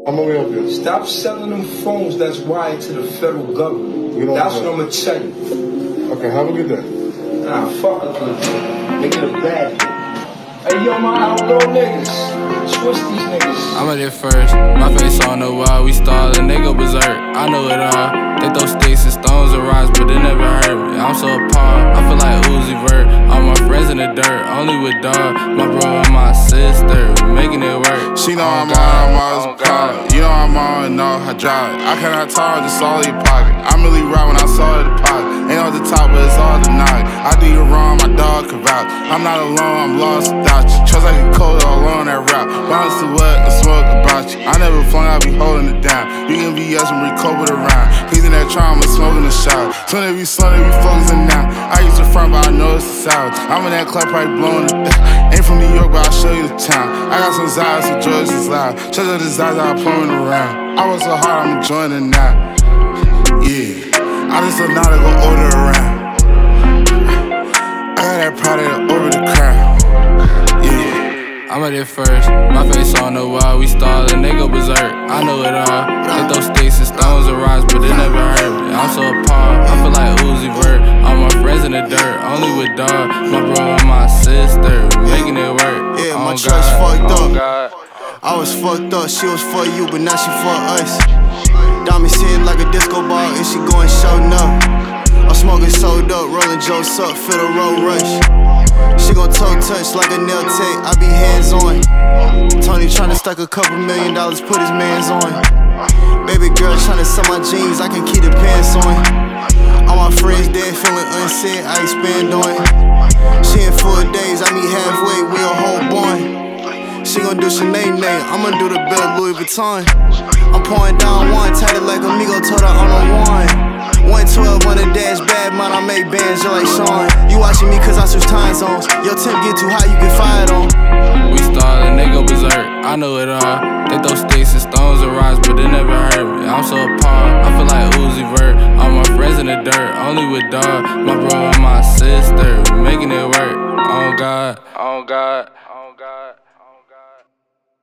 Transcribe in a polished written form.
I'ma help you. Stop selling them phones that's wired to the federal government. That's what I'm gonna tell you. Okay, have a good day. Nah, fuck a good day. Make it a bad day. Hey, yo, my outlaw niggas. Switch these niggas. I'm at it first. My face on the wall. We start a nigga berserk. I know it all. They throw sticks and stones and rocks, but it never hurt me. I'm so appalled. I feel like Uzi Vert. All my friends in the dirt, only with dog. My bro and my sister, making it work. She know I'm always proud. You know I'm on, know I drive it. I cannot talk, just all in your pocket. I'm really right when I saw the pocket. Ain't on the top, but it's all the night. I do you wrong, my dog can vouch. I'm not alone, I'm lost without you. Trust like a cold all alone that route. Bounce to what and smoke about you. I never flung, I be holding it down. You can be us and recover around. He's in that trauma, smoking the shower. Soon as we slow, they be focusing now. I used to front, but I know it's the south. I'm in that club, probably blowing it down. Ain't from New York, but I'll show you the town. I got some Zaz, so drugs is loud. Trust up the Zaz, I'm pulling around. I was so hard, I'm enjoying it now. Yeah, I just don't know how to go order around. I got that product over the crown. Yeah. I'm at it first. My face on the wall. We start a nigga berserk. I know it all. They throw sticks and stones and rocks, but it never hurt me. I'm so appalled. I feel like Uzi Vert. All my friends in the dirt, only with dog. My bro and my sister, making it work. Yeah, my trust fucked up. I was fucked up, she was for you, but now she for us. Diamonds hit like a disco ball, and she going showing up. I'm smoking sold up, rolling jokes up, feel the road rush. She gon' toe touch like a nail tech, I be hands on. Tony tryna stack a couple $1 million, put his mans on. Baby girl tryna sell my jeans, I can keep the pants on. All my friends dead, feeling unsaid, I expand on. She in 4 days, I meet halfway, we a whole bond. She gon' do Sinead, I'ma do the belt Louis Vuitton. I'm pouring down one, tatted like amigo, told her on a one. 112 on the dash, bad man, I make bands just like Sean. You watching me cause I switch time zones. Your temp get too high, you get fired on. We start a nigga berserk, I know it all. They throw sticks and stones and rocks, but it never hurt me. I'm so appalled, I feel like Uzi Vert. All my friends in the dirt, only with dog. My bro and my sister, making it work. Oh God, oh God.